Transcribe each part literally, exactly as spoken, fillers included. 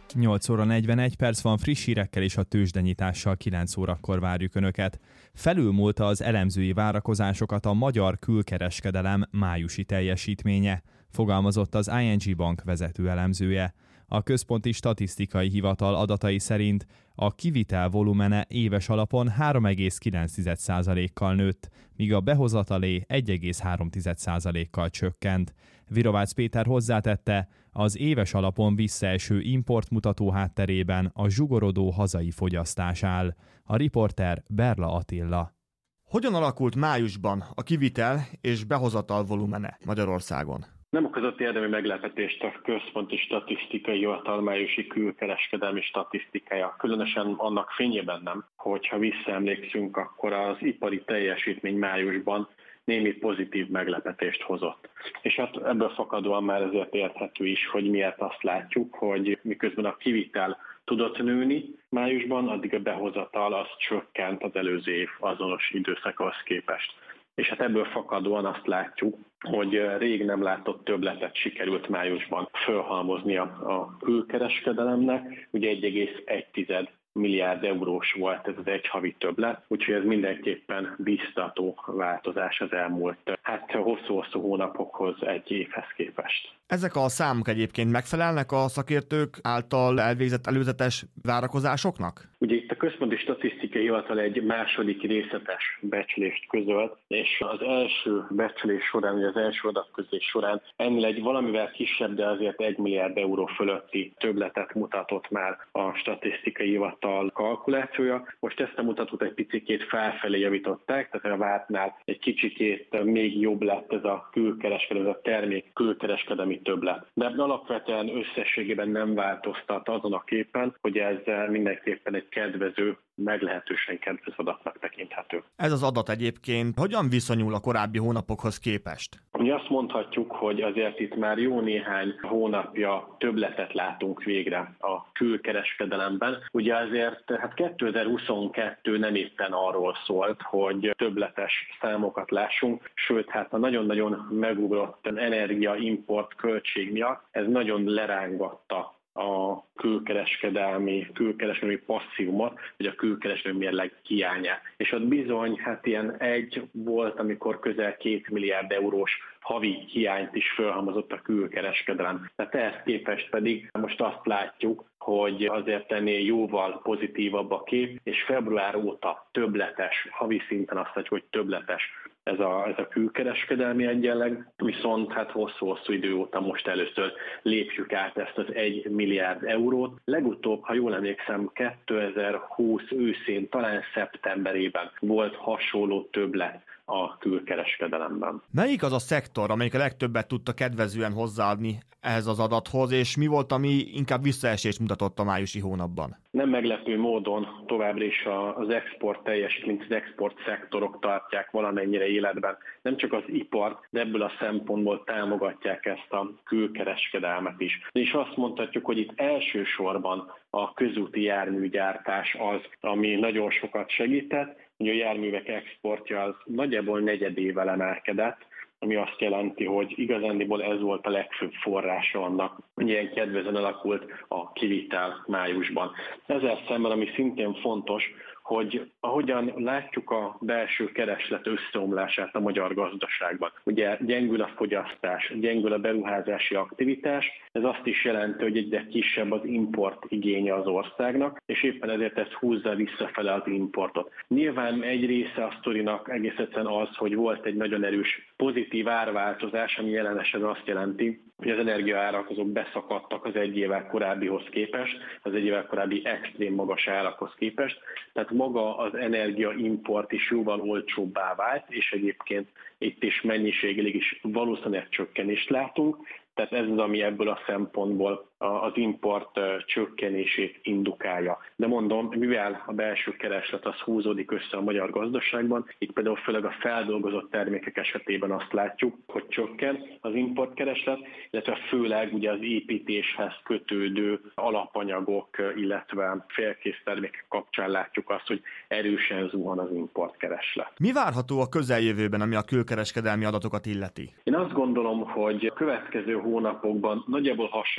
nyolc óra negyvenegy perc van, friss hírekkel és a tőzsdenyitással kilenc órakor várjuk Önöket. Felülmúlta az elemzői várakozásokat a magyar külkereskedelem májusi teljesítménye, fogalmazott az i en gé Bank vezető elemzője. A Központi Statisztikai Hivatal adatai szerint a kivitel volumene éves alapon három egész kilenc százalékkal nőtt, míg a behozatalé egy egész három százalékkal csökkent. Virovácz Péter hozzátette, az éves alapon visszaeső importmutató hátterében a zsugorodó hazai fogyasztás áll. A riporter Berla Attila. Hogyan alakult májusban a kivitel és behozatal volumene Magyarországon? Nem okozott érdemi meglepetést a Központi Statisztikai Hivatal májusi külkereskedelmi statisztikája, különösen annak fényében nem, hogyha visszaemlékszünk, akkor az ipari teljesítmény májusban némi pozitív meglepetést hozott. És hát ebből fakadóan már ezért érthető is, hogy miért azt látjuk, hogy miközben a kivitel tudott nőni májusban, addig a behozatal az csökkent az előző év azonos időszakához képest. És hát ebből fakadóan azt látjuk, hogy rég nem látott többletet sikerült májusban fölhalmozni a, a külkereskedelemnek. Ugye egy egész egy milliárd eurós volt ez az egy havi többlet, úgyhogy ez mindenképpen biztató változás az elmúlt hát hosszú-hosszú hónapokhoz, egy évhez képest. Ezek a számok egyébként megfelelnek a szakértők által elvégzett előzetes várakozásoknak? Ugye itt a Központi Statisztikai Hivatal egy második részletes becslést közölt, és az első becslés során, ugye az első adatközlés során ennél egy valamivel kisebb, de azért egy milliárd euró fölötti többletet mutatott már a Statisztikai Hivatal kalkulációja. Most ezt a mutatót egy picikét felfelé javították, tehát a vártnál egy kicsikét még jobb lett ez a külkereskedelmi, ez a termék külkereskedelmi többlet. De alapvetően összességében nem változtat azon a képen, hogy ez mindenképpen egy kedvező, meglehetősen kedvező adatnak tekinthető. Ez az adat egyébként hogyan viszonyul a korábbi hónapokhoz képest? Ugye azt mondhatjuk, hogy azért itt már jó néhány hónapja többletet látunk végre a külkereskedelemben. Ugye azért hát kétezer-huszonkettő nem éppen arról szólt, hogy többletes számokat lássunk, sőt hát a nagyon-nagyon megugrott energiaimport költség miatt ez nagyon lerángatta a külkereskedelmi, külkereskedelmi passzívumot, vagy a külkereskedelmi mérleg hiányát. És ott bizony, hát ilyen egy volt, amikor közel két milliárd eurós havi hiányt is fölhalmozott a külkereskedelem. Tehát ehhez képest pedig most azt látjuk, hogy azért ennél jóval pozitívabb a kép, és február óta többletes, havi szinten azt látjuk, hogy többletes ez a, ez a külkereskedelmi egyenleg, viszont hát hosszú-hosszú idő óta most először lépjük át ezt az egy milliárd eurót. Legutóbb, ha jól emlékszem, kétezer-húsz őszén, talán szeptemberében volt hasonló többlet a külkereskedelemben. Melyik az a szektor, amelyik a legtöbbet tudta kedvezően hozzáadni ehhez az adathoz, és mi volt, ami inkább visszaesést mutatott a májusi hónapban? Nem meglepő módon továbbra is az export teljesítményt, az export szektorok tartják valamennyire életben. Nem csak az ipar, de ebből a szempontból támogatják ezt a külkereskedelmet is. És azt mondhatjuk, hogy itt elsősorban a közúti járműgyártás az, ami nagyon sokat segített. Ugye a járművek exportja az nagyjából negyedével emelkedett, ami azt jelenti, hogy igazándiból ez volt a legfőbb forrása annak, hogy ilyen kedvezően alakult a kivitel májusban. Ezzel szemben, ami szintén fontos, hogy ahogyan látjuk a belső kereslet összeomlását a magyar gazdaságban, ugye gyengül a fogyasztás, gyengül a beruházási aktivitás, ez azt is jelenti, hogy egyre kisebb az import igénye az országnak, és éppen ezért ez húzza visszafele az importot. Nyilván egy része a sztorinak egész egyszerűen az, hogy volt egy nagyon erős pozitív árváltozás, ami jelen esetben azt jelenti, hogy az energiaárak azok beszakadtak az egy évvel korábbihoz képest, az egy évvel korábbi extrém magas árakhoz képest, tehát maga az energiaimport is jóval olcsóbbá vált, és egyébként itt is mennyiségileg is valószínűleg csökkenést látunk, tehát ez az, ami ebből a szempontból az import csökkenését indukálja. De mondom, mivel a belső kereslet az húzódik össze a magyar gazdaságban, itt például főleg a feldolgozott termékek esetében azt látjuk, hogy csökken az importkereslet, illetve főleg ugye az építéshez kötődő alapanyagok, illetve félkész termékek kapcsán látjuk azt, hogy erősen zuhan az importkereslet. Mi várható a közeljövőben, ami a külkereskedelmi adatokat illeti? Én azt gondolom, hogy a következő hónapokban nagyjából hasonló tendencia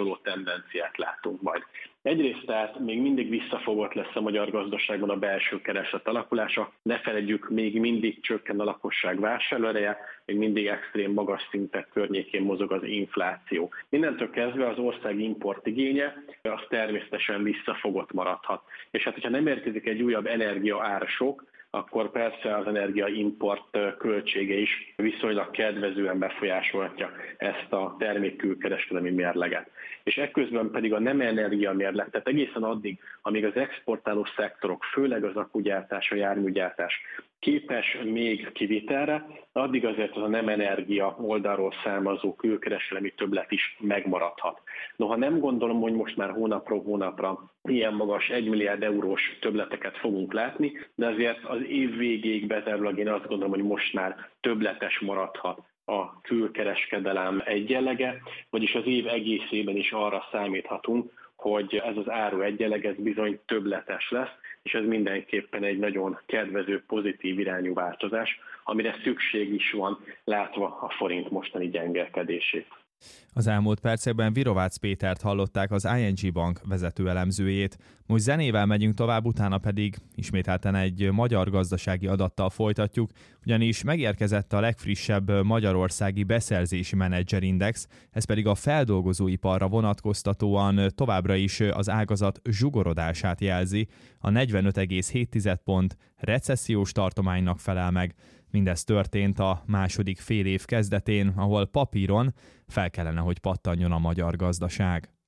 tendenciát látunk majd. Egyrészt tehát még mindig visszafogott lesz a magyar gazdaságban a belső kereslet alakulása. Ne feledjük, még mindig csökken a lakosság vásárlóereje, még mindig extrém magas szintek környékén mozog az infláció. Innentől kezdve az ország importigénye az természetesen visszafogott maradhat. És hát, hogyha nem érkezik egy újabb energia ársok, akkor persze az energiaimport költsége is viszonylag kedvezően befolyásolhatja ezt a termékkülkereskedelmi mérleget. És ekközben pedig a nem energia mérleg, tehát egészen addig, amíg az exportáló szektorok, főleg az akkugyártás, a járműgyártás képes még kivitelre, addig azért az a nem energia oldalról származó külkereskedelmi többlet is megmaradhat. Noha nem gondolom, hogy most már hónapról hónapra ilyen magas egy milliárd eurós többleteket fogunk látni, de azért az év végéig bezárólag én azt gondolom, hogy most már többletes maradhat a külkereskedelem egyenlege, vagyis az év egészében is arra számíthatunk, hogy ez az áru egyenleg, ez bizony többletes lesz, és ez mindenképpen egy nagyon kedvező, pozitív irányú változás, amire szükség is van, látva a forint mostani gyengelkedését. Az elmúlt percekben Virovácz Pétert hallották, az i en gé Bank vezető elemzőjét. Most zenével megyünk tovább, utána pedig ismételten egy magyar gazdasági adattal folytatjuk, ugyanis megérkezett a legfrissebb magyarországi beszerzési menedzserindex, ez pedig a feldolgozóiparra vonatkoztatóan továbbra is az ágazat zsugorodását jelzi. A negyvenöt egész hét pont recessziós tartománynak felel meg. Mindez történt a második fél év kezdetén, ahol papíron fel kellene, hogy pattanjon a magyar gazdaság.